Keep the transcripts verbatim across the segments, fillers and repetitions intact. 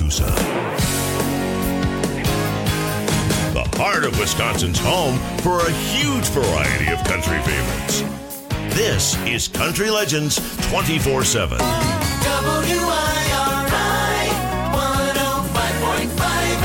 Tuscaloosa. The heart of Wisconsin's home for a huge variety of country favorites. This is Country Legends twenty-four seven. W I R I one oh five point five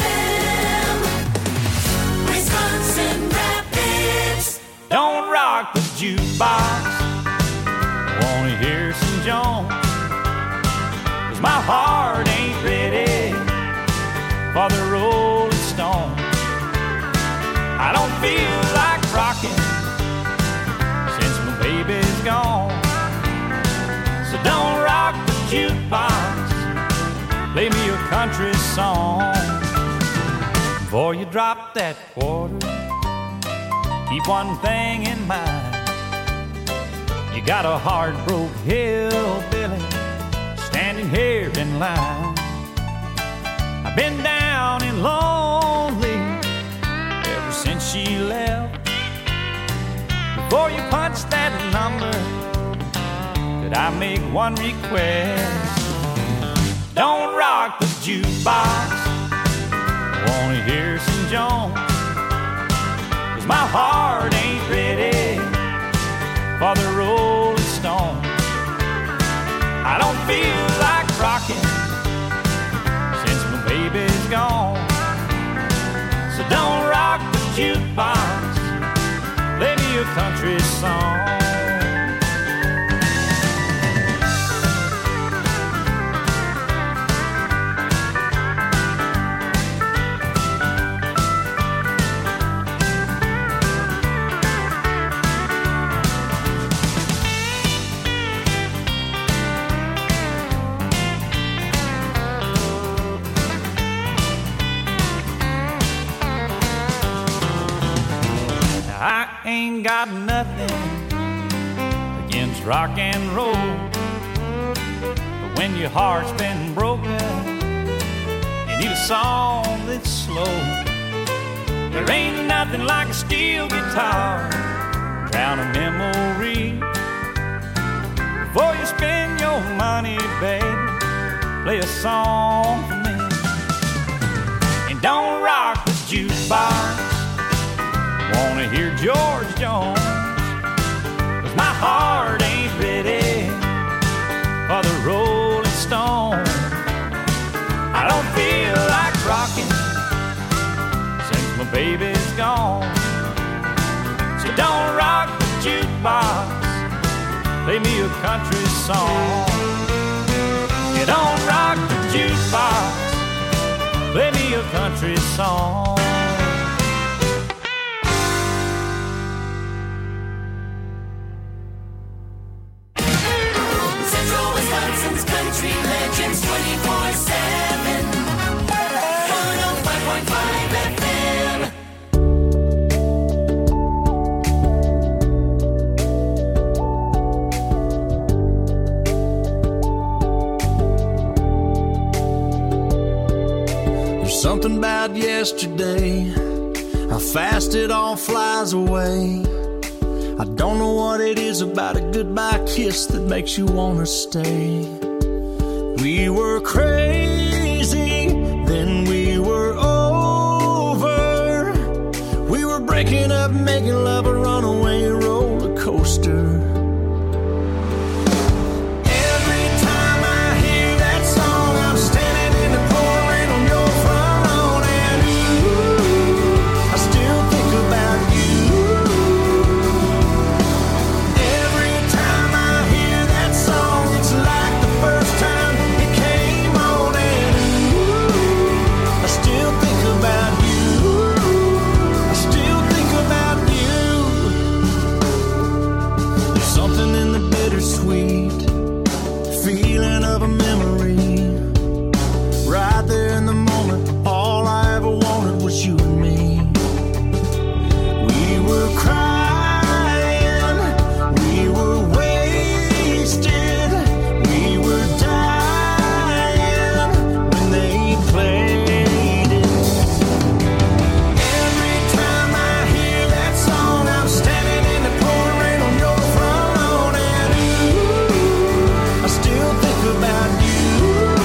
F M, Wisconsin Rapids. Don't rock the jukebox, wanna hear some Jones, 'cause my heart ain't ready for the Rolling Stones. I don't feel like rocking since my baby's gone. So don't rock the jukebox, play me a country song. Before you drop that quarter, keep one thing in mind. You got a hard-broke hillbilly standing here in line. I've been down and lonely ever since she left. Before you punch that number, could I make one request? Don't rock the jukebox, I wanna hear some Jones, 'cause my heart ain't ready for the Rolling Stone. I don't feel like rocking since my baby's gone. So don't rock the jukebox, play me a country song. I ain't got nothing against rock and roll, but when your heart's been broken, you need a song that's slow. There ain't nothing like a steel guitar, drown a memory. Before you spend your money, baby, play a song for me. And don't rock the jukebox, wanna hear George Jones, 'cause my heart ain't ready for the Rolling Stone. I don't feel like rocking since my baby's gone. So don't rock the jukebox, play me a country song. You don't rock the jukebox, play me a country song. Country Legends twenty-four seven, one oh five point five F M. There's something about yesterday, how fast it all flies away. I don't know what it is about a goodbye kiss that makes you want to stay. We were crazy, then we were over. We were breaking up, making love a runaway roller coaster. Every time I hear that song, I'm standing in the pouring on your front lawn, and ooh, I still think about you. Every time I hear that song, it's like the first time it came on, and ooh, I still think about you. I still think about you. There's something in the bittersweet feeling of a memory. Right there in the moment, all I ever wanted was you and me. We were crying, we were wasted, we were dying when they played it. Every time I hear that song, I'm standing in the pouring rain on your front lawn, and ooh, I still think about you.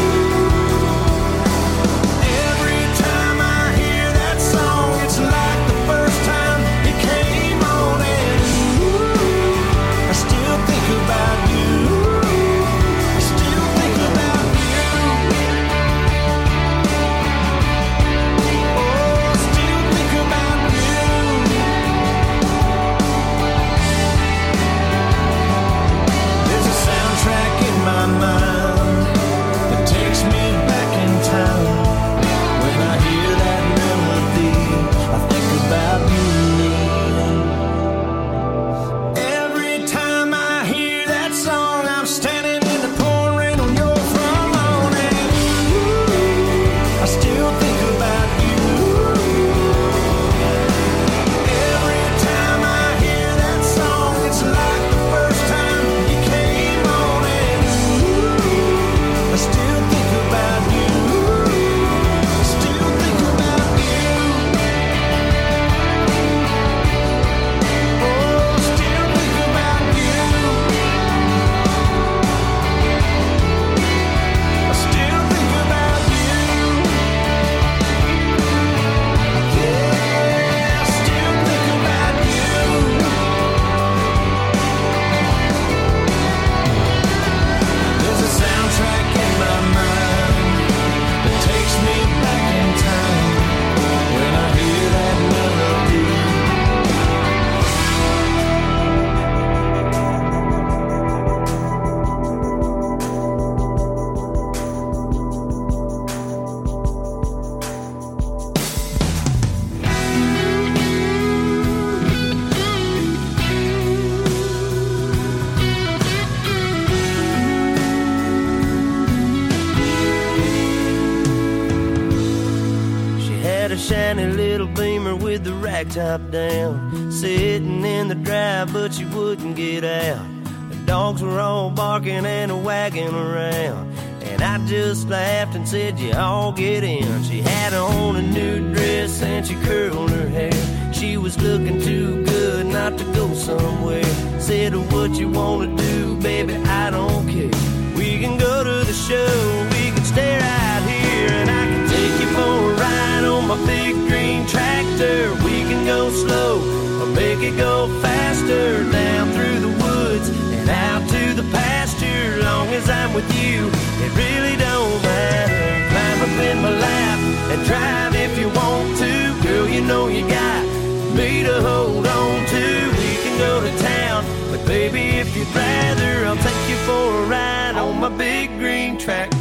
blacktop down, sitting in the drive, but she wouldn't get out. The dogs were all barking and wagging around, and I just laughed and said, you all get in. She had on a new dress and she curled her hair. She was looking too good not to go somewhere. Said, what you wanna do, baby, I don't care. We can go to the show, we can stay right here, and I can take you for a ride on my big green tractor. We can go slow or make it go faster, down through the woods and out to the pasture. Long as I'm with you, it really don't matter. Climb up in my lap and drive if you want to. Girl, you know you got me to hold on to. We can go to town, but baby, if you'd rather, I'll take you for a ride on my big green tractor.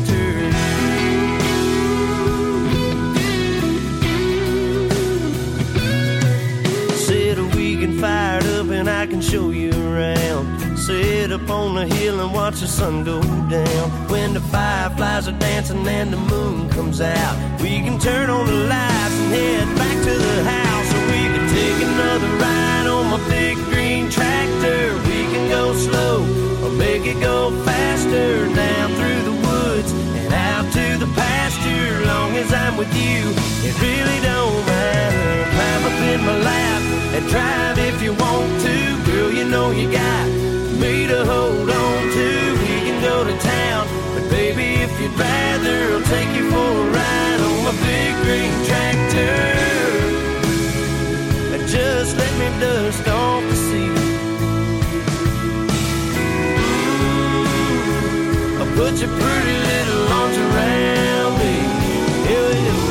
Said we can fire it up and I can show you around. Sit up on the hill and watch the sun go down. When the fireflies are dancing and the moon comes out, we can turn on the lights and head back to the house. Or we can take another ride on my big green tractor. We can go slow or make it go faster, down through the woods and out to the pasture. Long as I'm with you, it really don't matter. Climb up in my lap and drive if you want to. Girl, you know you got me to hold on to. We can go to town, but baby, if you'd rather, I'll take you for a ride on my big green tractor. And just let me dust off the seat. I'll put your pretty little arms around me. Yeah, yeah.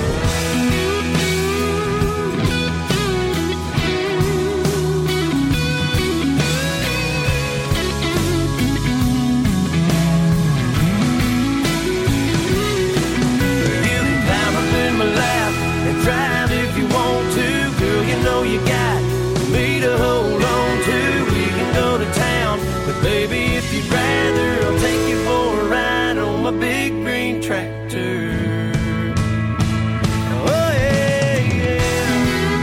Drive if you want to, girl, you know you got me to hold on to. We can go to town, but baby, if you'd rather, I'll take you for a ride on my big green tractor. Oh yeah, yeah.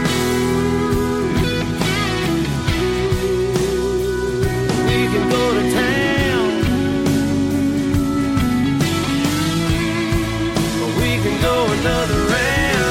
We can go to town, or we can go another round.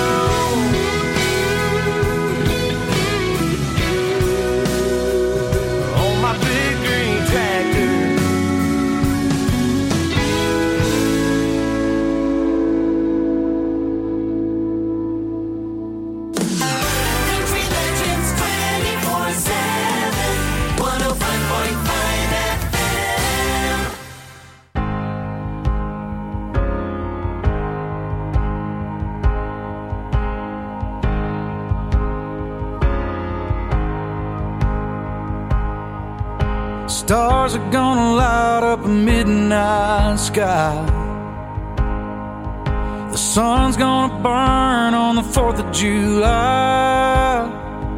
Stars are gonna light up a midnight sky. The sun's gonna burn on the fourth of July.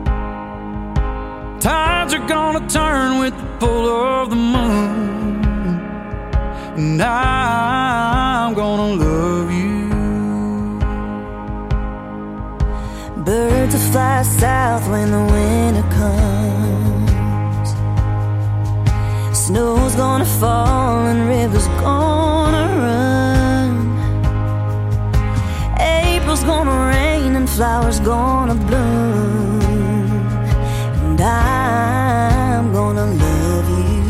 Tides are gonna turn with the pull of the moon, and I'm gonna love you. Birds will fly south when the winter comes. Snow's gonna fall and rivers gonna run. April's gonna rain and flowers gonna bloom, and I'm gonna love you.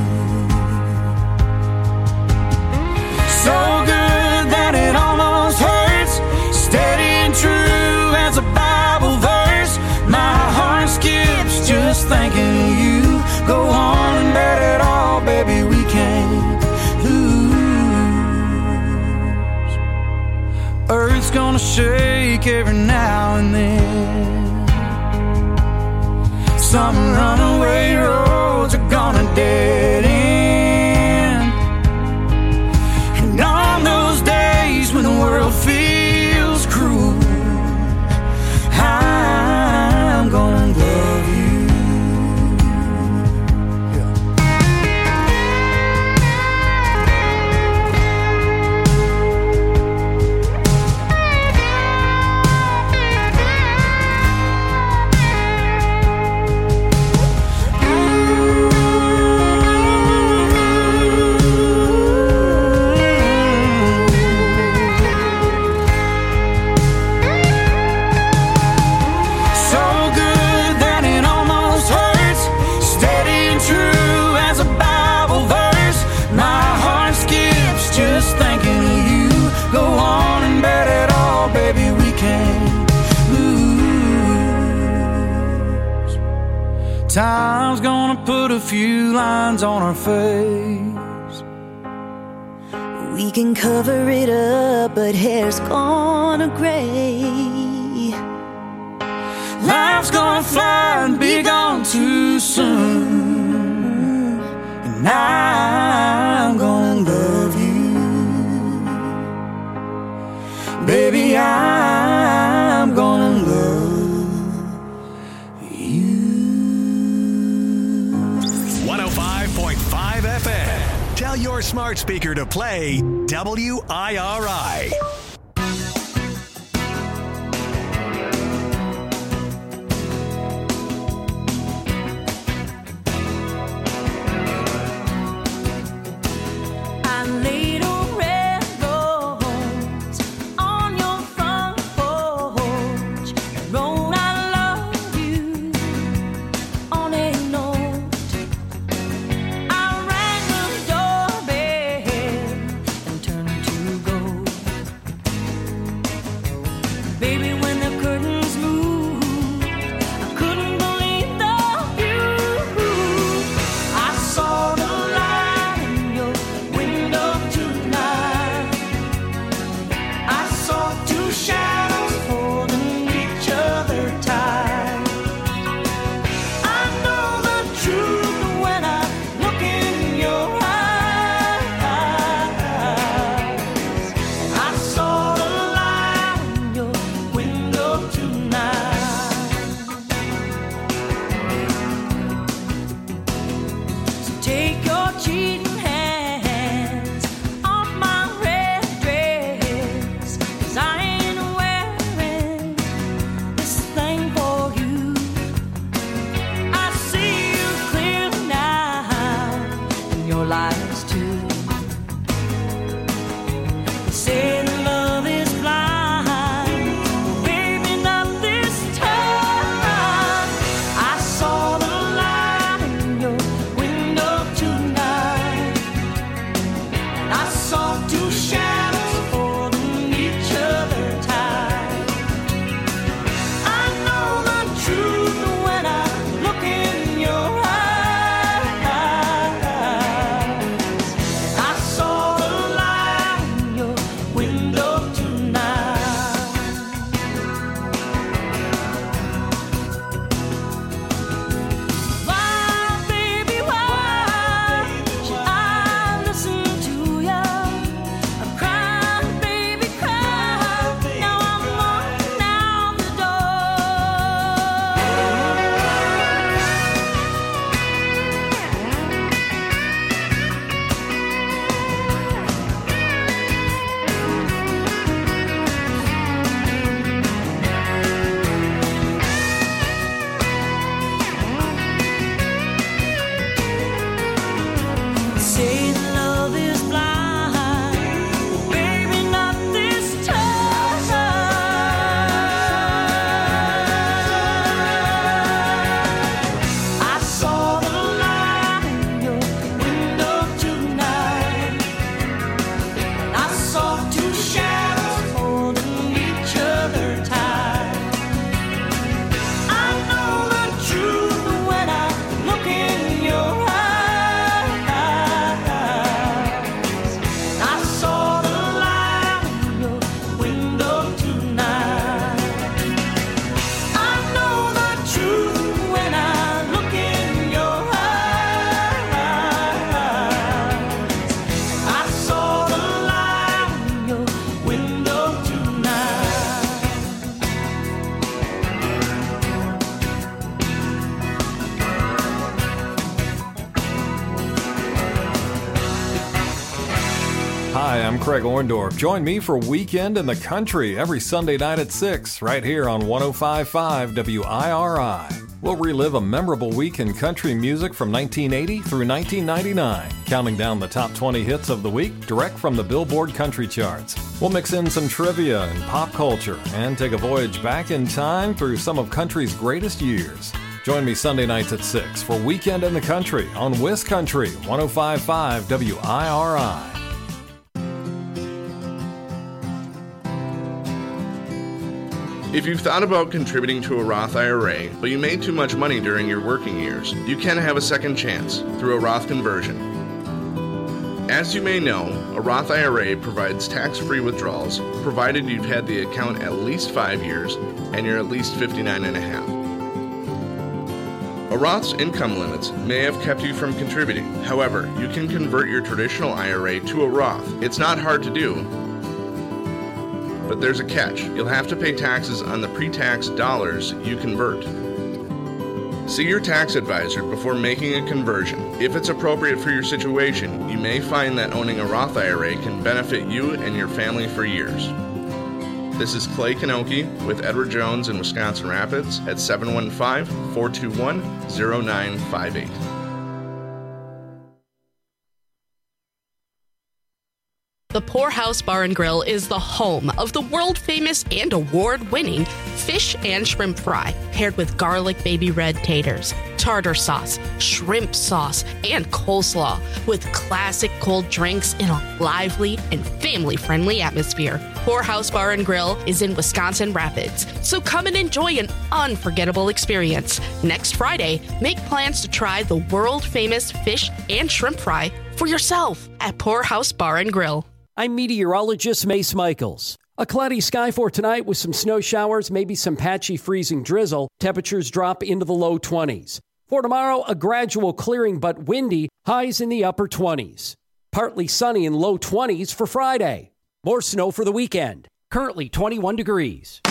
So good that it almost hurts, steady and true as a Bible verse. My heart skips just thinking of you. Go on and bet it all, baby, we can't lose. Earth's gonna shake every now and then. Some runaway roads are gonna dead end. And on those days when the world feels cruel, I'm gonna love you. gonna put a few lines on our face. We can cover it up, but hair's gonna gray. Life's gonna fly and be gone too soon, and I'm gonna love you, baby. I'm gonna love you. one oh five point five F M. Tell your smart speaker to play W I R I. Hi, I'm Craig Orndorff. Join me for Weekend in the Country every Sunday night at six, right here on one oh five point five W I R I. We'll relive a memorable week in country music from nineteen eighty through nineteen ninety-nine, counting down the top twenty hits of the week direct from the Billboard Country Charts. We'll mix in some trivia and pop culture and take a voyage back in time through some of country's greatest years. Join me Sunday nights at six for Weekend in the Country on WisCountry one oh five point five W I R I. If you've thought about contributing to a Roth I R A, but you made too much money during your working years, you can have a second chance through a Roth conversion. As you may know, a Roth I R A provides tax-free withdrawals, provided you've had the account at least five years and you're at least fifty-nine and a half. A Roth's income limits may have kept you from contributing. However, you can convert your traditional I R A to a Roth. It's not hard to do, but there's a catch. You'll have to pay taxes on the pre-tax dollars you convert. See your tax advisor before making a conversion. If it's appropriate for your situation, you may find that owning a Roth I R A can benefit you and your family for years. This is Clay Kanoki with Edward Jones in Wisconsin Rapids at seven one five, four two one, zero nine five eight. The Poorhouse Bar and Grill is the home of the world-famous and award-winning fish and shrimp fry, paired with garlic baby red taters, tartar sauce, shrimp sauce, and coleslaw, with classic cold drinks in a lively and family-friendly atmosphere. Poorhouse Bar and Grill is in Wisconsin Rapids, so come and enjoy an unforgettable experience. Next Friday, make plans to try the world-famous fish and shrimp fry for yourself at Poorhouse Bar and Grill. I'm meteorologist Mace Michaels. A cloudy sky for tonight with some snow showers, maybe some patchy freezing drizzle. Temperatures drop into the low twenties. For tomorrow, a gradual clearing but windy, highs in the upper twenties. Partly sunny and low twenties for Friday. More snow for the weekend. Currently twenty-one degrees.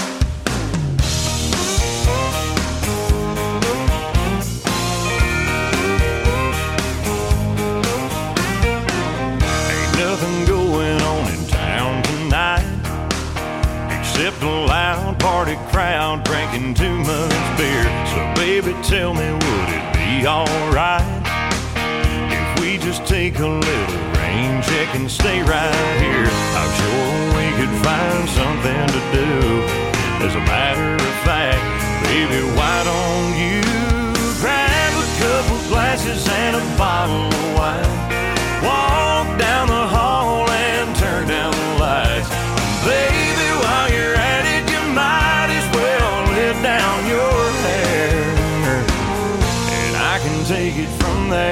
Nothing going on in town tonight except a loud party crowd drinking too much beer. So baby, tell me, would it be alright if we just take a little rain check and stay right here? I'm sure we could find something to do. As a matter of fact, baby, why don't you grab a couple glasses and a bottle of wine? Walk down the hall and turn down the lights. Baby, while you're at it, you might as well let down your hair, and I can take it from there.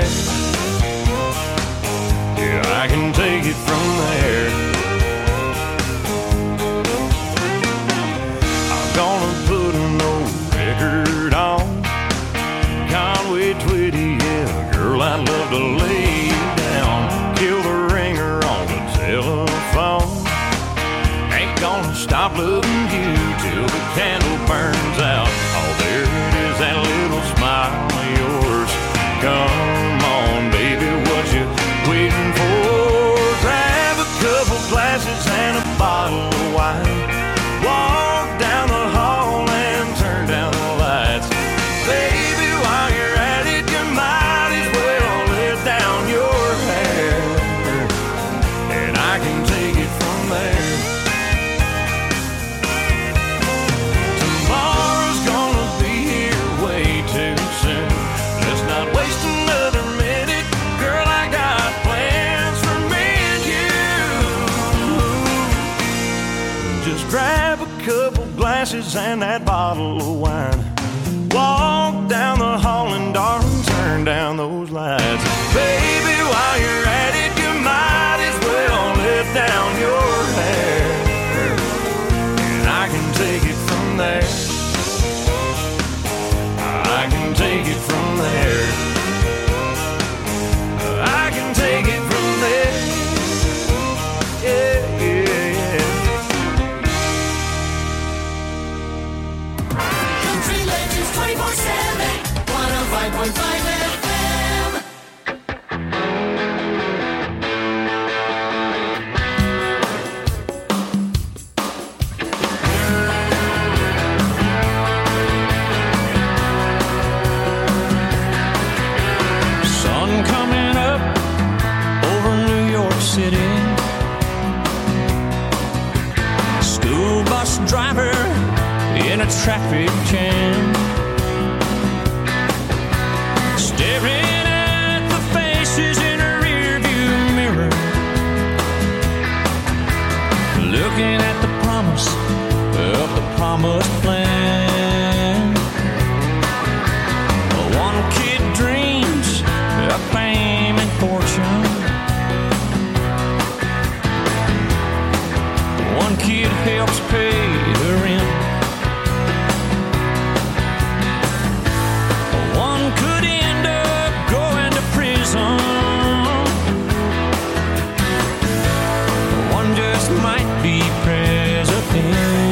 Yeah, I can take it from there. I'm gonna put an old record on Conway Twitty, yeah, girl, I'd love to lay kill the ringer on the telephone. Ain't gonna stop loving you till the candle burns out. Oh, there it is, that little smile of yours. Come on, baby, what you waiting for? Grab a couple glasses and a bottle of wine. Walk down the hall and turn down the lights. Baby, while you're at it, you might as well let down your I can take it from there. Tomorrow's gonna be here way too soon. Let's not waste another minute. Girl, I got plans for me and you. Just grab a couple glasses and that bottle of wine. Walk down the hall and darling, turn down those lights. Baby, while you're at it, you might as well let down your hair, and I can take it from there. I can take it from there. I can take it from there. Yeah, yeah, yeah. Country Legends twenty-four seven, one oh five point five F M. Driver in a traffic jam, staring at the faces in a rearview mirror, looking at the promise of the promised of fame and fortune. One kid helps pay the rent. One could end up going to prison. One just might be president.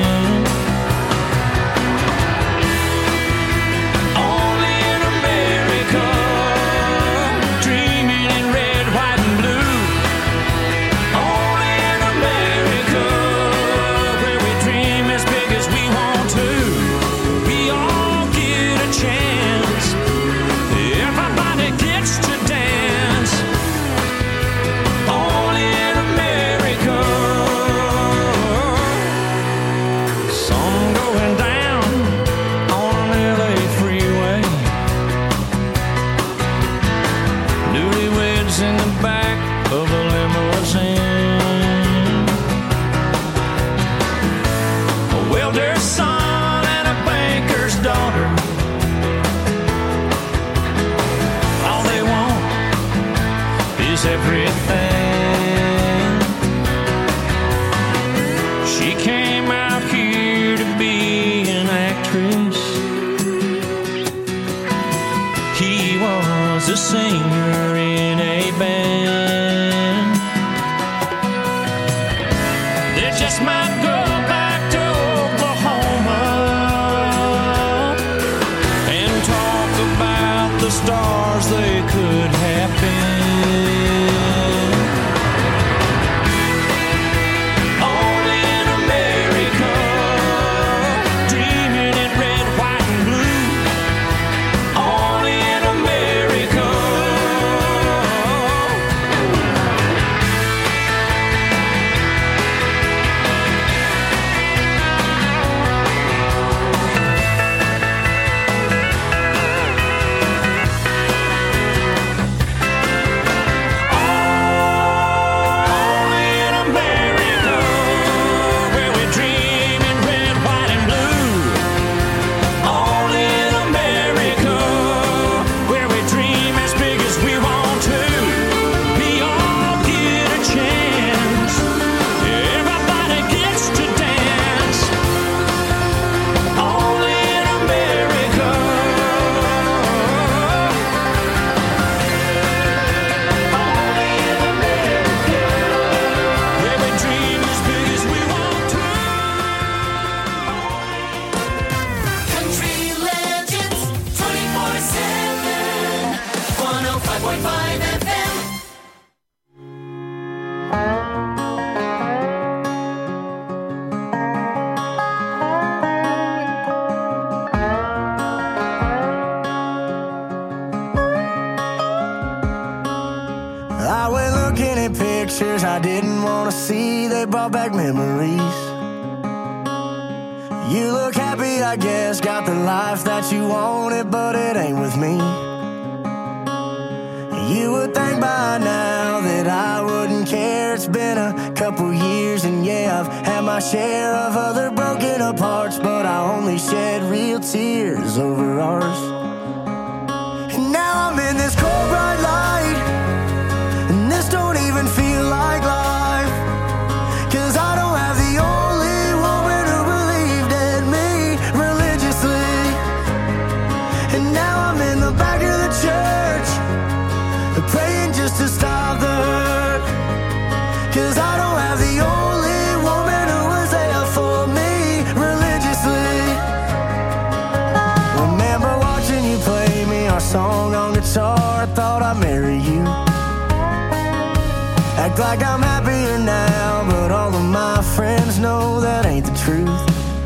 Everything. She came out here to be an actress. He was a singer in a band. They just might go back to Oklahoma and talk about the stars they could have been. I didn't want to see, they brought back memories. You look happy, I guess, got the life that you wanted, but it ain't with me. You would think by now that I wouldn't care. It's been a couple years and yeah, I've had my share of other broken apart, but I only shed real tears over ours. And now I'm in this cold bright light, and this don't even feel like life, 'cause I don't have the only woman who believed in me religiously. And now I'm in the back of the church, praying just to stop the hurt, 'cause I don't have the only woman who was there for me religiously. Remember watching you play me our song on guitar, I thought I'd marry you. Act like I'm happier now, but all of my friends know that ain't the truth.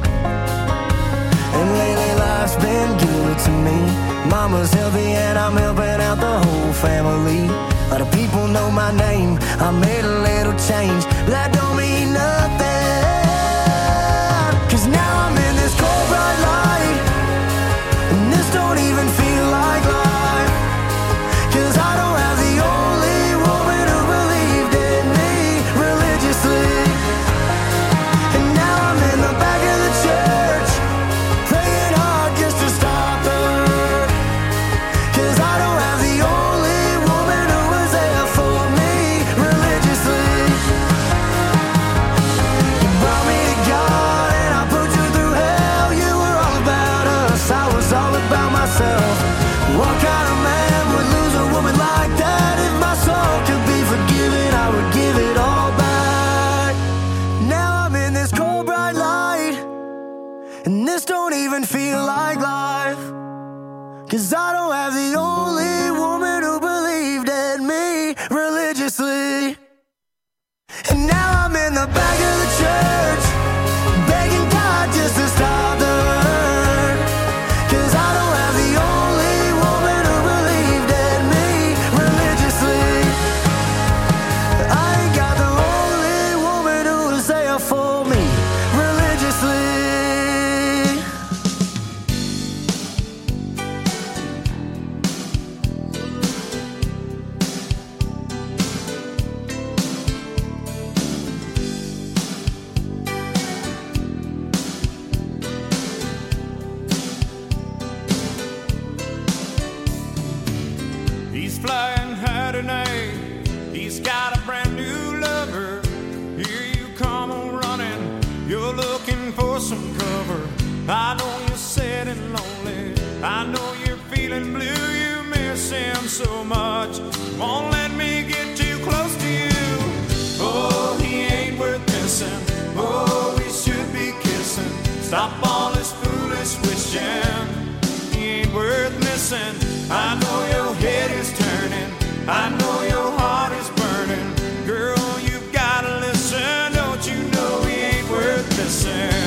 And lately life's been good to me. Mama's healthy and I'm helping out the whole family. A lot of people know my name, I made a little change, but that don't mean nothing, 'cause now I'm in this cold bright light, and this don't even feel like life, 'cause I don't have the only woman who believed in me religiously. And now I'm in the back of the church, praying hard just to stop the hurt, 'cause I don't have the only Saturday night. He's got a brand new lover. Here you come on running. You're looking for some cover. I know you're sad and lonely. I know you're feeling blue. You miss him so much. Won't let me get too close to you. Oh, he ain't worth missing. Oh, we should be kissing. Stop all this foolish wishing. He ain't worth missing. I know your head is turning. I know your heart is burning. Girl, you've gotta listen. Don't you know he ain't worth missing?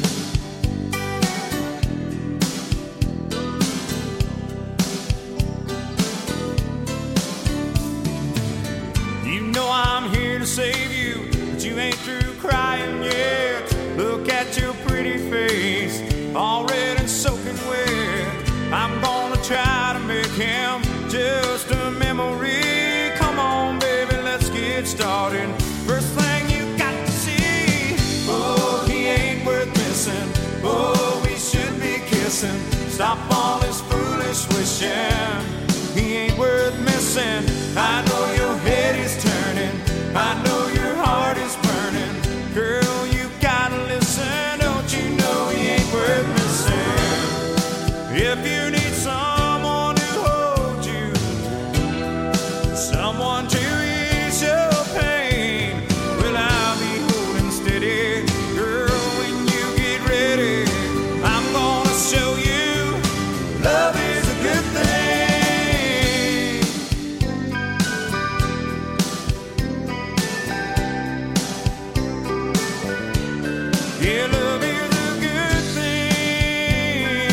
You know I'm here to save you, but you ain't through crying yet. Look at your pretty face, all red and soaking wet. I'm gonna try to make him just a memory. Come on, baby, let's get started. First thing you got to see. Oh, he ain't worth missing. Oh, we should be kissing. Stop all this foolish wishing. He ain't worth missing. I know your head is turning. I know your heart is burning. Girl, you gotta listen. Don't you know he ain't worth missing? If you need someone to hold you, someone to ease your pain, well, I'll be holding steady. Girl, when you get ready, I'm gonna show you love is a good thing. Yeah, love is a good thing.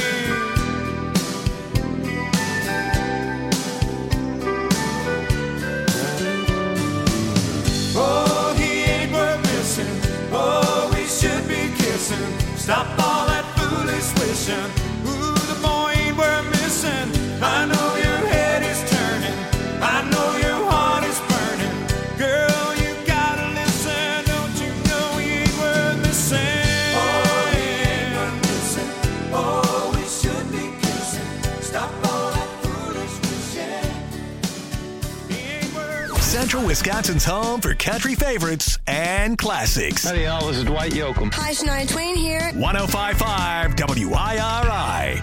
Oh, he ain't worth missing. Oh, we should be kissing. Stop all that foolish wishing. Ooh, the boy ain't worth missing. I know your head is turning. I know your heart is burning. Girl, you gotta listen. Don't you know he ain't worth missing? Oh, he ain't worth missing. Oh, we should be kissing. Stop all that foolish wishing. He ain't worth Central Wisconsin's home for country favorites and classics. Howdy, y'all. This is Dwight Yoakam. Hi, Shania Twain here. one oh five point five W I R I.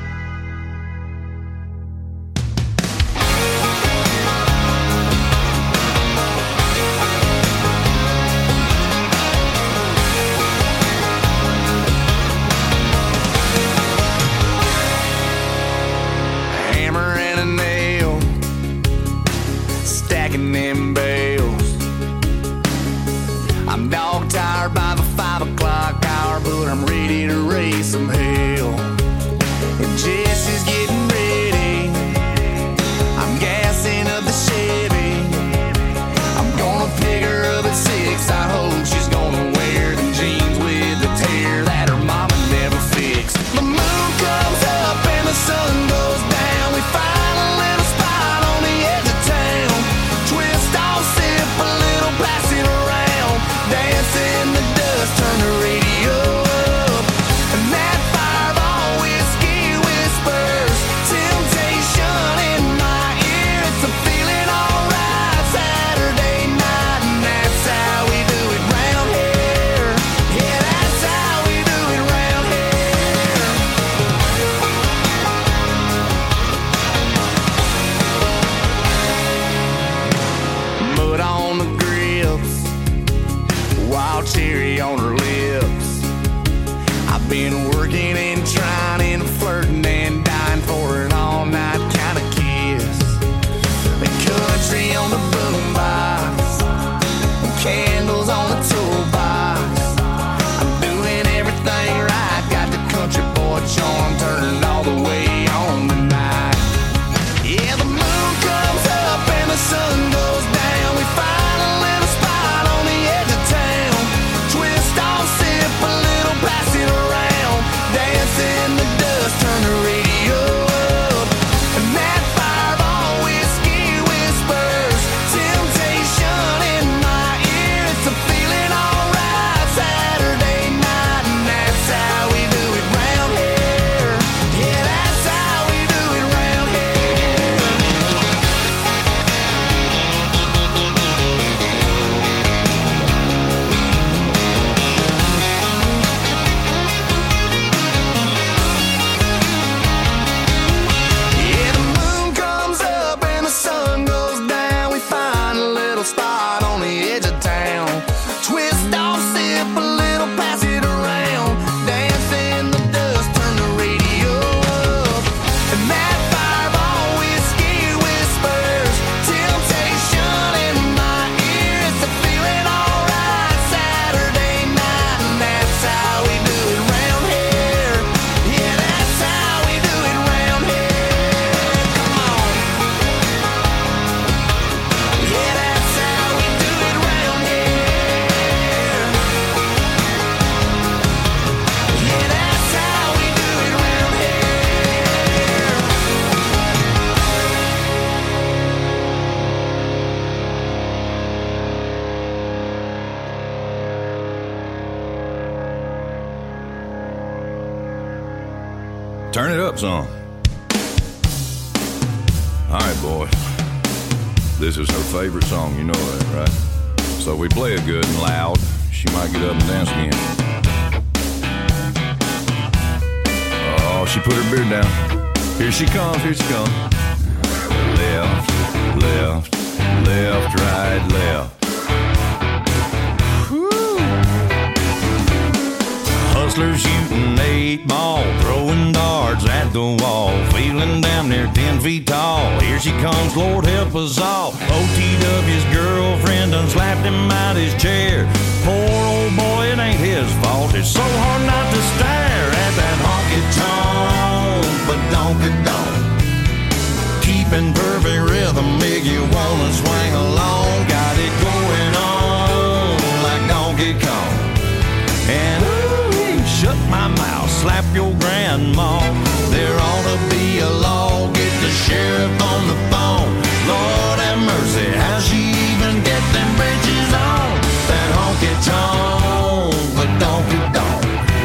Hammer and a nail, stacking them bales. I'm dog tired by the five o'clock hour, but I'm ready to raise some hell. And Jesse's getting ready. I'm gassing up the Chevy. I'm gonna pick her up at six. I hope she's gonna wear them jeans with the tear that her mama never fixed. The moon comes up and the sun goes down. We find a little spot on the edge of town. Twist off, sip a little, pass it around. Dance in the dust, turn the radio up. And that fireball whiskey whispers temptation in my ear. It's a feeling alright Saturday night, and that's how we do it round here. Yeah, that's how we do it round here. Mud on the grips, wild cherry on her lips. I've been working and trying and flirting and dying for an all-night kind of kiss. The country on the boombox, candles on the toolbox. I'm doing everything right, got the country boy charm turned all the way on tonight. Yeah, the moon comes up and the sun goes down. We find a little spot on the edge of town. Twist off, sip a little, pass it around. Dance in the dust. Turn it up some. All right, boys. This is her favorite song, you know that, right? So we play it good and loud. She might get up and dance again. Oh, she put her beard down. Here she comes, here she comes. Left, left, left, right, left. Hustlers shooting eight ball, throwing darts at the wall, feeling damn near ten feet tall. Here she comes, Lord help us all. O T W's girlfriend done slapped him out his chair. Poor old boy, it ain't his fault. It's so hard not to stare at that honky-tonk, but donka-donk. Keeping perfect rhythm, make you wanna swing along. Got it going on like Donkey Kong. And shut my mouth, slap your grandma. There ought to be a law, get the sheriff on the phone. Lord have mercy, how'd she even get them bridges on? That honky-tonk, but donky-donk.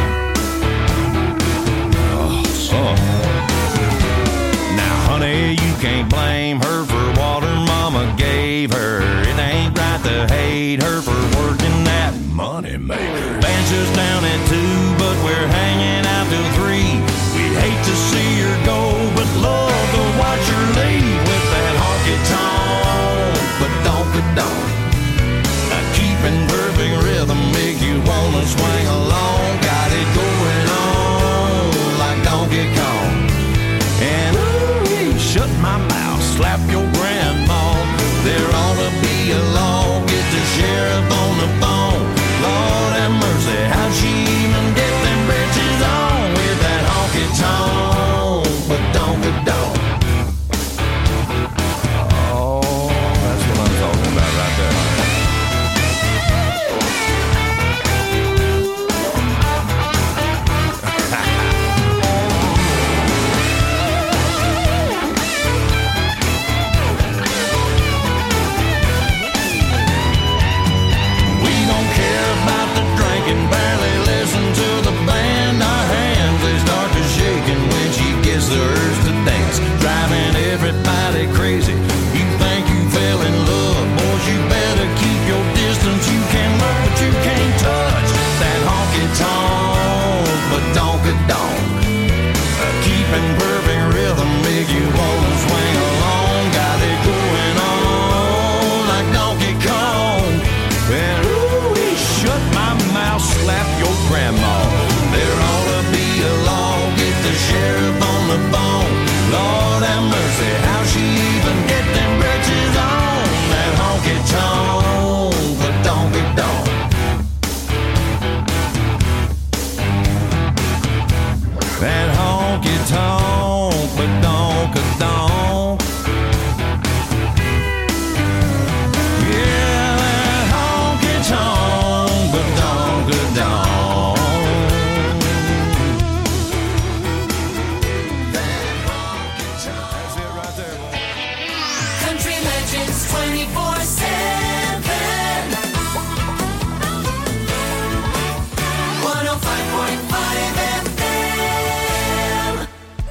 Oh, son. Now, honey, you can't blame her for what her mama gave her. It ain't right to hate her for working that money maker. Benches down at two, but we're hanging out till three. We'd hate to see her go, but love to watch her leave with that honky-tonk, but donka-donk. Now keeping perfect rhythm make you wanna swing along. Got it going on like Donkey Kong. And ooh, shut my mouth, slap your grandma. There ought to be a law, get the sheriff on the phone. Lord have mercy, how'd she even get them britches on with that honky-tonk, but donka-donk. Oh, that's what I'm talking about right there. Barely listen to the band. Our hands, they start to shaking when she gets the urge to dance, driving everybody crazy. You think you fell in love, boys, you better keep your distance. You can look, but you can't touch that honky-tonk, but donka-donk. Uh, keeping perfect rhythm make you wanna swing along. Got it going on like Donkey Kong. And ooh, shut my mouth, slap your grandma. There ought to be a law, get the sheriff on the phone. Lord have mercy, how'd she even get them britches on? That honky-tonk, but donky-donk. That honky-tonk, but donka-donk. Yeah, that honky-tonk, but donka-donk. That honky-tonk. That's it right there, boy. Country Legends twenty-four seven. one oh five point five F M.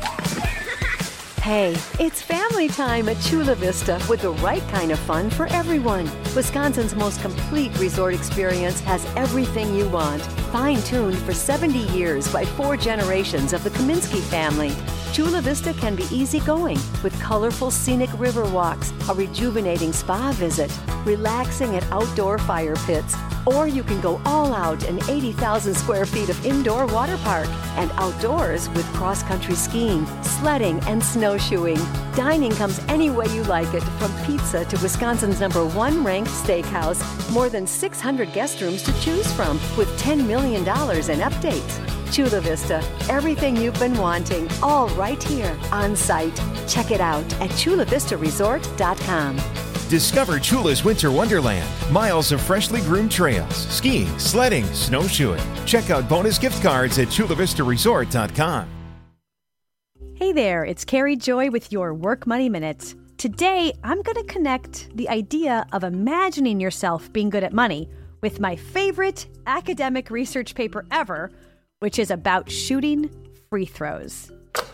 Hey, it's family time at Chula Vista with the right kind of fun for everyone. Wisconsin's most complete resort experience has everything you want. Fine-tuned for seventy years by four generations of the Kaminsky family. Chula Vista can be easygoing with colorful scenic river walks, a rejuvenating spa visit, relaxing at outdoor fire pits, or you can go all out in eighty thousand square feet of indoor water park and outdoors with cross-country skiing, sledding, and snowshoeing. Dining comes any way you like it, from pizza to Wisconsin's number one ranked steakhouse. More than six hundred guest rooms to choose from with ten million dollars in updates. Chula Vista, everything you've been wanting, all right here on site. Check it out at chula vista resort dot com. Discover Chula's Winter Wonderland. Miles of freshly groomed trails, skiing, sledding, snowshoeing. Check out bonus gift cards at chula vista resort dot com. Hey there, it's Carrie Joy with your Work Money Minute. Today, I'm going to connect the idea of imagining yourself being good at money with my favorite academic research paper ever, which is about shooting free throws.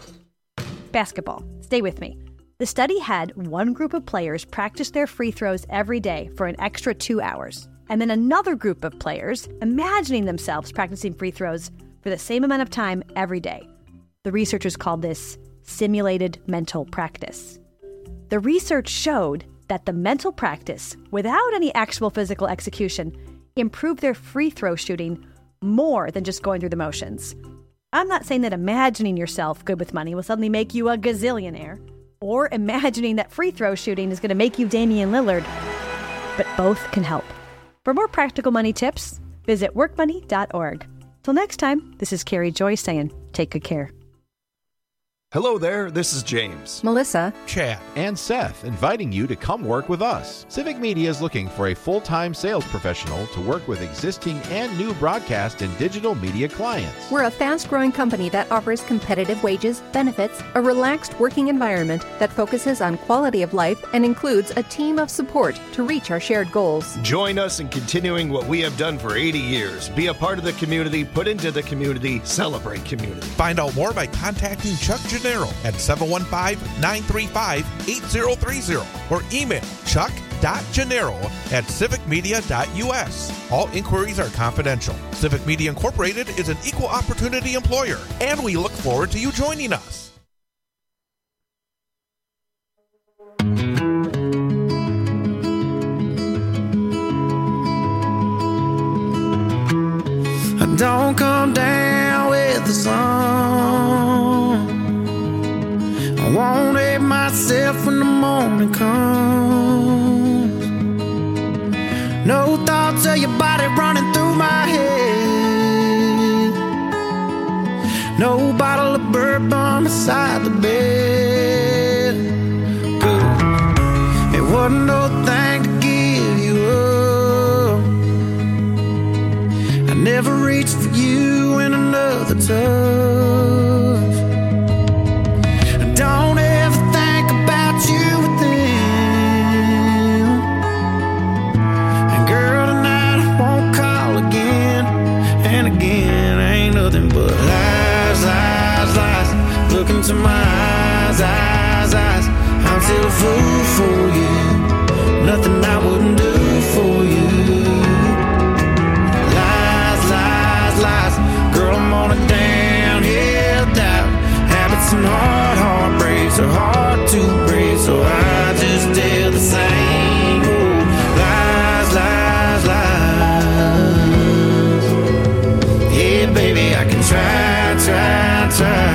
basketball. Stay with me. The study had one group of players practice their free throws every day for an extra two hours, and then another group of players imagining themselves practicing free throws for the same amount of time every day. The researchers called this simulated mental practice. The research showed that the mental practice, without any actual physical execution, improved their free throw shooting more than just going through the motions. I'm not saying that imagining yourself good with money will suddenly make you a gazillionaire, or imagining that free throw shooting is going to make you Damian Lillard, but both can help. For more practical money tips, visit work money dot org. Till next time, this is Carrie Joy saying, take good care. Hello there, this is James, Melissa, Chad, and Seth inviting you to come work with us. Civic Media is looking for a full-time sales professional to work with existing and new broadcast and digital media clients. We're a fast-growing company that offers competitive wages, benefits, a relaxed working environment that focuses on quality of life and includes a team of support to reach our shared goals. Join us in continuing what we have done for eighty years. Be a part of the community, put into the community, celebrate community. Find out more by contacting Chuck Gennaro at seven one five, nine three five, eight zero three zero or email chuck dot gennaro at civic media dot u s. All inquiries are confidential. Civic Media Incorporated is an equal opportunity employer, and we look forward to you joining us. I don't come down with the sun. I won't hate myself when the morning comes. No thoughts of your body running through my head. No bottle of bourbon beside the bed. Good. It wasn't no thing to give you up. I never reached for you in another touch. Don't ever think about you with them. And girl, tonight I won't call again. And again, ain't nothing but lies, lies, lies. Look into my eyes, eyes, eyes. I'm still a fool for you. Nothing I wouldn't do for you. Lies, lies, lies. Girl, I'm on a downhill dive. Habits and hard, hard breaks are hard to break, so I just tell the same old lies, lies, lies. Yeah, baby, I can try, try,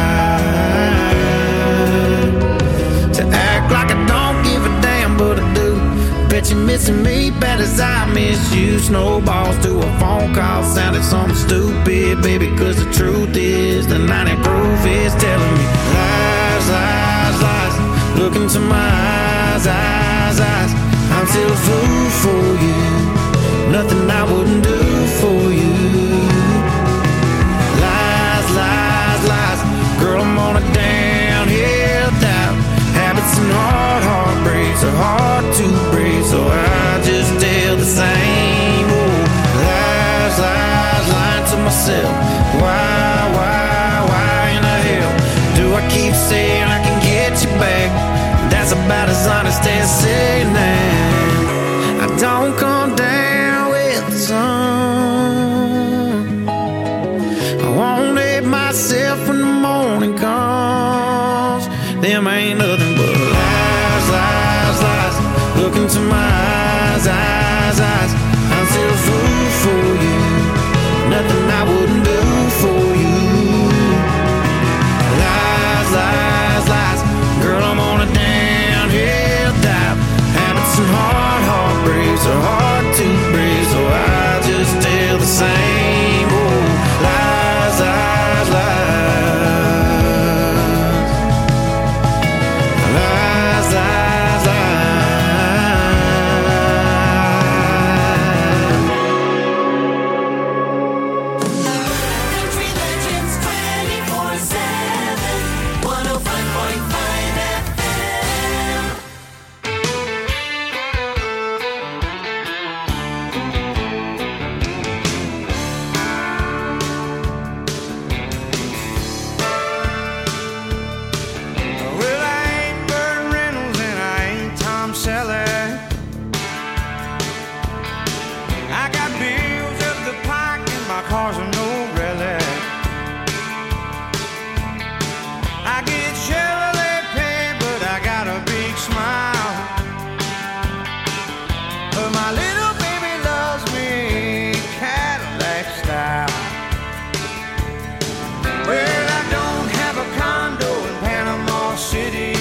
try to act like I don't give a damn, but I do. Bet you're missing me bad as I miss you. Snowballs to a phone call sounded something stupid, baby, cause the truth is the ninety proof is telling me lies, lies, lies. Look into my eyes, eyes, eyes. I'm still a fool for you. Nothing I wouldn't do for you. Lies, lies, lies. Girl, I'm on a downhill dive. Habits and hard, hard breaks are hard to break, so I just tell the same old lies, lies, lying to myself. Why, why, why in the hell do I keep saying I can get you back? That's about as honest as saying that I don't come down with the sun. I won't hate myself when the morning comes. Them ain't nothing but lies, lies, lies. Look into my eyes, eyes, eyes. I'm still a fool for you. Nothing I wouldn't do for you. Lies, lies, lies. Girl, I'm on a downhill dive. Habits and hard, hard breaks are hard to break, so I just tell the same old lies, lies, lies. Lies, lies, Country Legends twenty-four seven, one oh five point five F M. Well, my little baby loves me Cadillac style. Well, I don't have a condo in Panama City.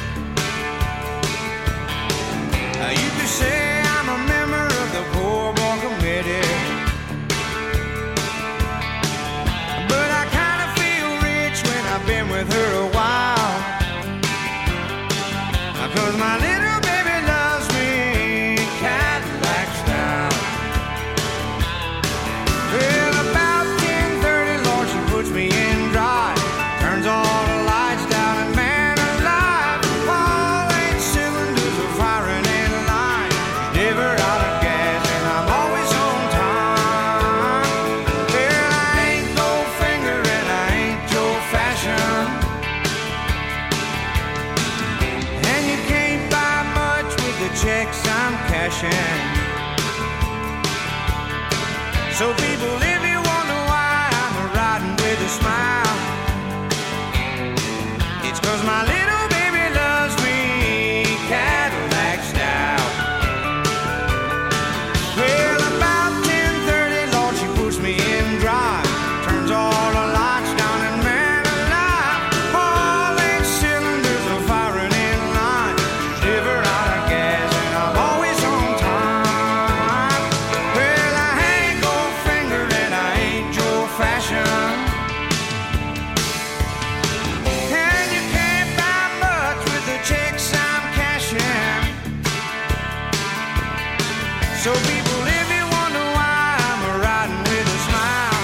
Uh, you could say I'm a member of the Poor Boy Committee. But I kind of feel rich when I've been with her a while. Cause my little baby loves me Cadillac style. Well, about ten thirty, Lord, she puts me in drive. Turns all the lights down and man alive, all eight cylinders are firing in line. Never out of gas and I'm always on time. Well, I ain't Goldfinger and I ain't Joe Fashion. And you can't buy much with the checks I'm cashing. So people, if you wonder why I'm riding with a smile, it's cause my little baby loves me Cadillac style. Well, about ten thirty, Lord, she puts me in drive. Turns all the lights down and man alive, all eight cylinders are firing in line. Never out of gas and I'm always on time. Well, I ain't Goldfinger and I ain't Joe Fashion. And you can't buy much with the checks I'm cashing. So people, if you wonder why I'm riding with a smile,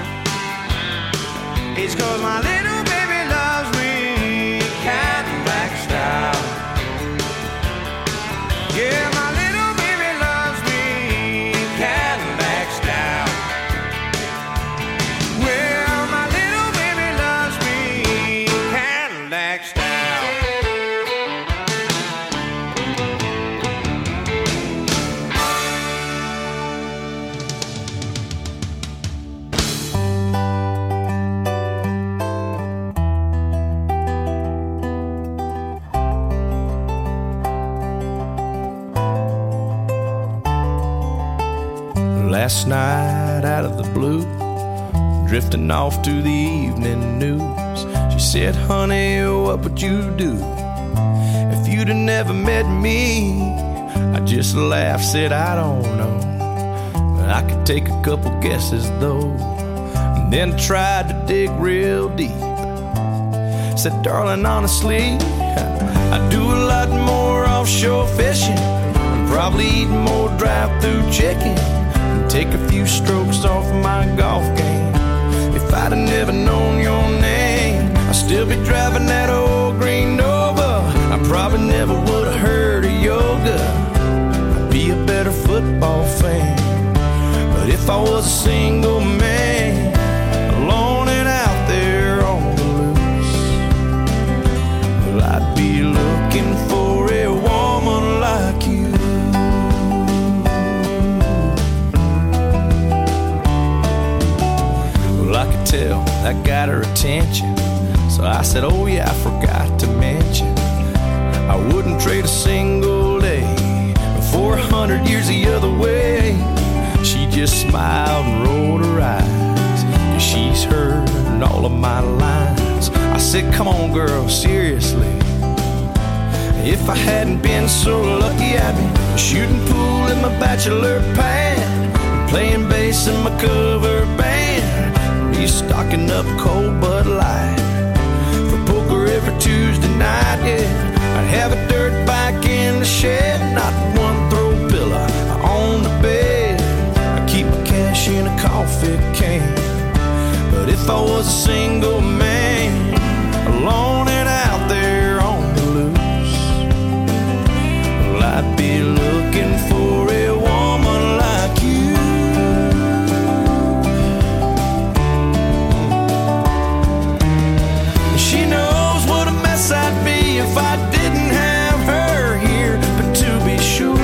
it's cause my little baby loves me Cadillac style. Yeah, my little baby loves me Cadillac style. Well, my little baby loves me Cadillac style. Last night out of the blue, drifting off to the evening news, she said, honey, what would you do if you'd have never met me? I just laughed, said, I don't know, I could take a couple guesses though. And then I tried to dig real deep. Said, darling, honestly, I do a lot more offshore fishing, and probably eat more drive-through chicken, and take a few strokes off my golf game. If I'd have never known your name, I'd still be driving that old green Nova. I probably never would have heard of yoga. I'd be a better football fan. But if I was a single man, alone and out there on the loose, well, I'd be looking for a woman like you. Well, I could tell that got her attention, so I said, oh yeah, I forgot to mention, I wouldn't trade a single day for a hundred years the other way. She just smiled and rolled her eyes, 'cause she's heard all of my lines. I said, come on girl, seriously, if I hadn't been so lucky, I'd be shooting pool in my bachelor pad, playing bass in my cover band, be stocking up cold Bud Light for poker every Tuesday night, yeah. I'd have a dirt bike in the shed, not one throw pillow on the bed. I keep my cash in a coffee can. But if I was a single man, alone and out there on the loose, well, I'd be looking for a woman like you. She knows what a mess I'd be if I didn't have her here. But to be sure,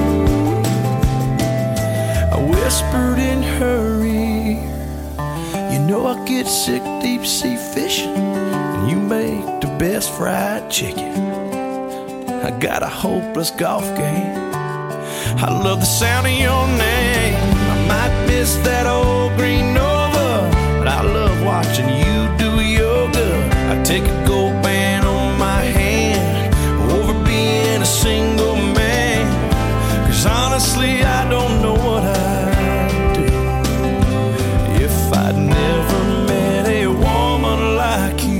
I whispered in her ear, you know I get sick deep sea fishing, and you make the best fried chicken. I got a hopeless golf game, I love the sound of your name. I might miss that old green Nova, but I love watching you do yoga. I take a gold band on my hand over being a single man, 'cause honestly I don't know what I'd do if I'd never met a woman like you.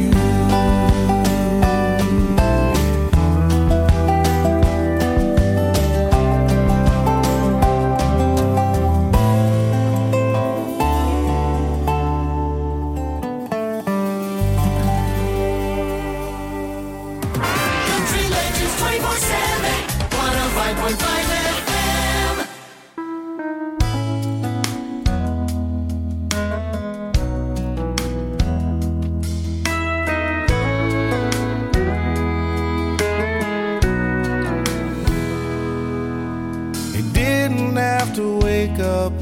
Country Legends twenty-four seven, one oh five point five F M. He didn't have to wake up,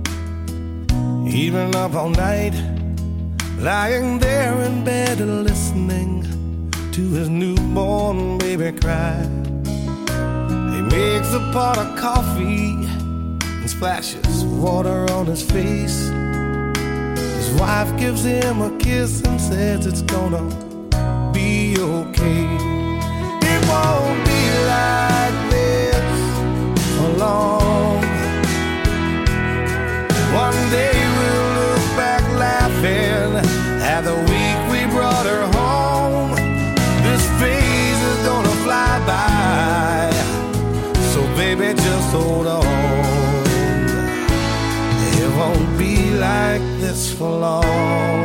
even up all night, lying there in bed and listening to his newborn baby cry. He makes a pot of coffee and splashes water on his face. His wife gives him a kiss and says it's gonna be okay. It won't be like this for long. One day we'll look back laughing at the week we brought her home. This phase is gonna fly by, so baby just hold on. It won't be like this for long.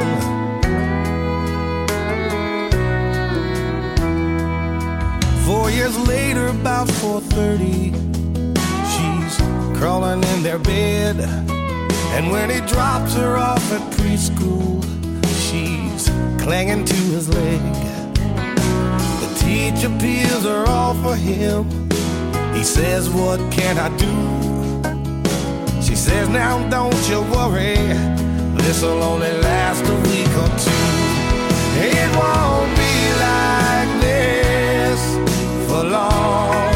Four years later, about four thirty, she's crawling in their bed, and when he drops her off at preschool, she's clinging to his leg. The teacher peels her off for him. He says, what can I do? She says, now don't you worry, this'll only last a week or two. It won't be like this for long.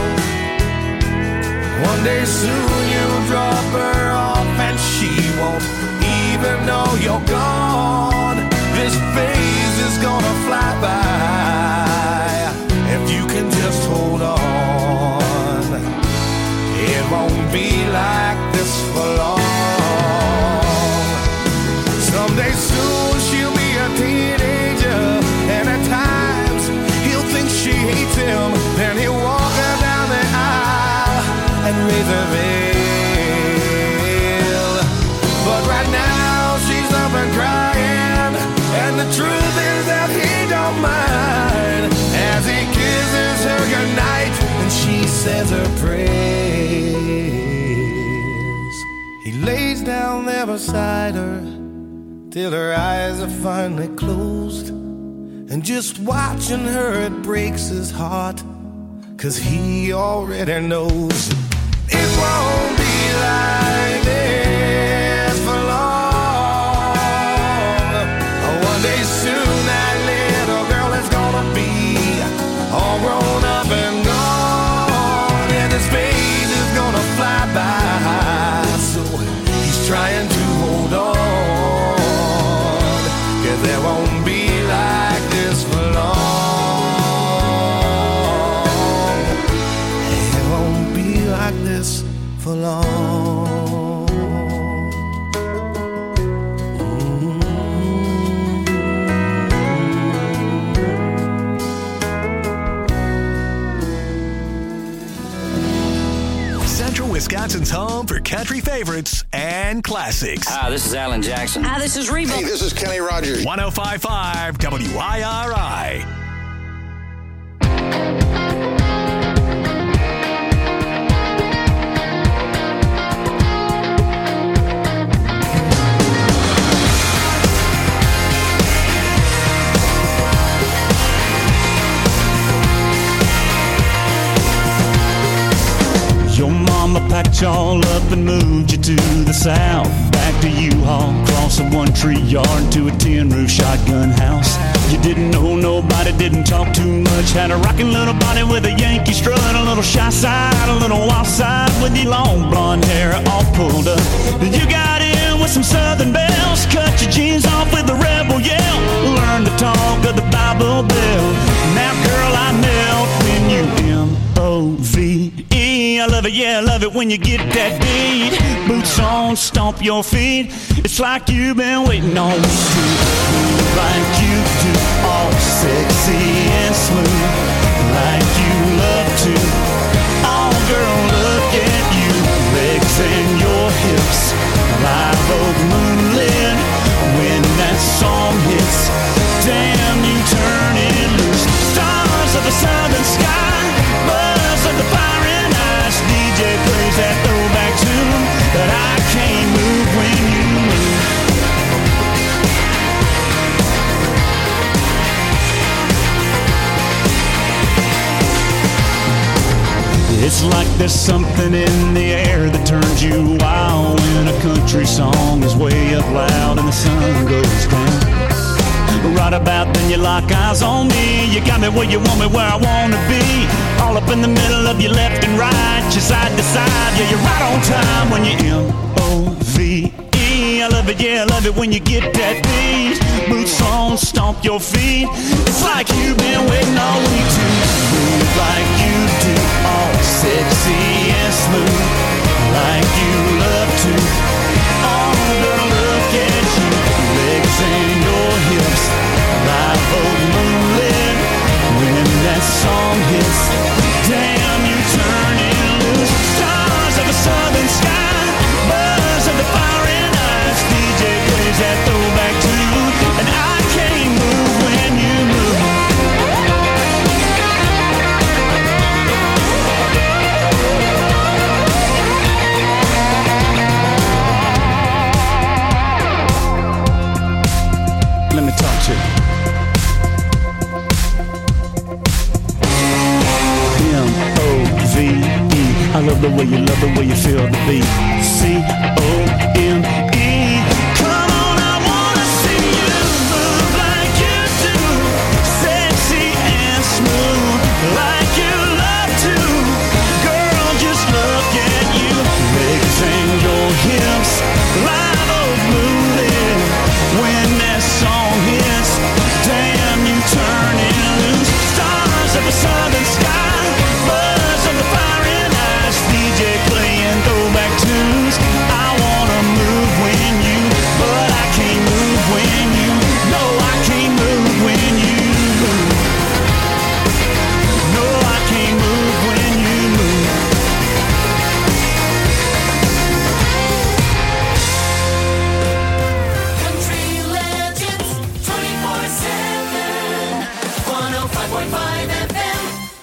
One day soon you'll drop her off and she won't even know you're gone. This phase is gonna fly by if you can just hold on. It won't be like this for long. Someday soon she'll be a teenager, and at times he'll think she hates him. Then he'll walk her down the aisle and raise her veil. But right now she's up and crying, and the truth is that he don't mind as he kisses her goodnight and she says her prayers. He lays down there beside her till her eyes are finally closed, and just watching her it breaks his heart, 'cause he already knows it won't be like this for long. One day soon that little girl is gonna be all grown up and gone, and his phase is gonna fly by, so he's trying to hold on, 'cause there won't be like this for long. It won't be like this for long. Central Wisconsin's home for country favorites and classics. Hi, this is Alan Jackson. Hi, this is Reba. Hey, this is Kenny Rogers. one oh five point five W I R I. Your mama packed y'all up and moved you to the south. Back to U-Haul, cross a one-tree yard to a tin-roof shotgun house. You didn't know nobody, didn't talk too much. Had a rockin' little body with a Yankee strut, a little shy side, a little wild side, with your long blonde hair all pulled up. You got in with some southern bells, cut your jeans off with a rebel yell. Learn to talk of the Bible Belt. Now, girl, I melt when you M O V E. I love it, yeah, I love it when you get that beat. Boots on, stomp your feet. It's like you've been waiting on me to move like you do, all sexy and smooth, like you love to. Oh, girl, look at you, legs and your hips, live oak moonlit. When that song hits, damn, you turn it loose. Stars of the southern sky, buzz of the fire and ice. D J plays that throwback tune, but I can't move when you move. It's like there's something in the air that turns you wild when a country song is way up loud and the sun goes down. Right about then you lock eyes on me. You got me where you want me, where I want to be. All up in the middle of your left and right, your side to side. Yeah, you're right on time when you M O V E. I love it, yeah, I love it when you get that beat. Boots on, stomp your feet. It's like you've been waiting all week to move like you do, all sexy and smooth, like you love to. Oh, girl, look at you, legs and your hips, live oak moonlit. When that song hits, damn, you turn it loose. Stars of a southern sky, buzz of the fire and ice. D J plays that throwback tune, and I can't move when you move. Let me talk to you. M O V E. I love the way you love the way you feel the beat. C O M E. Come on, I wanna see you move like you do, sexy and smooth, like you love to. Girl, just look at you, legs and your hips, live oak moonlit. When that song hits, damn, you turn it loose. Stars of a southern sky, buzz of the fire and ice. D J playing throwback tunes. I wanna move when you, but I can't move when you. No, I can't move when you move. No, I can't move when you move. Country legends, twenty-four seven, one oh five point five F M.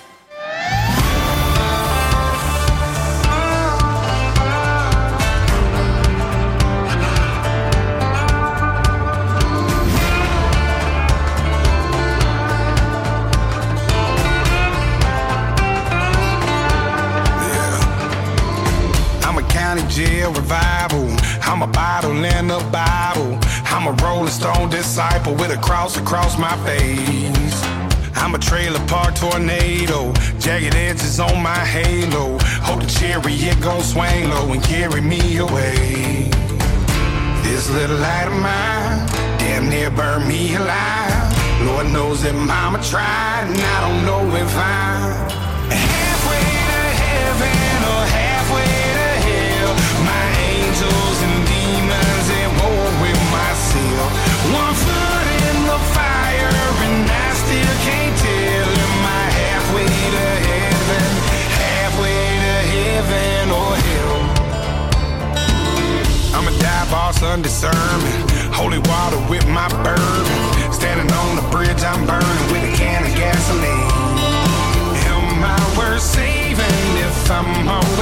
I'm a county jail revival. I'm a bottle in a Bible. I'm a Rolling Stone disciple with a cross across my face. I'm a trailer park tornado, jagged edges on my halo. Hope the chariot gon' swing low and carry me away. This little light of mine damn near burned me alive. Lord knows that mama tried, and I don't know if I'm halfway to heaven or halfway to hell. My angels and demons at war with myself. One foot in the fire and I still can't tell. Am I halfway to heaven, halfway to heaven or hell? I'm a dive boss undiscernment, holy water with my bourbon. Standing on the bridge I'm burning with a can of gasoline. Am I worth saving if I'm already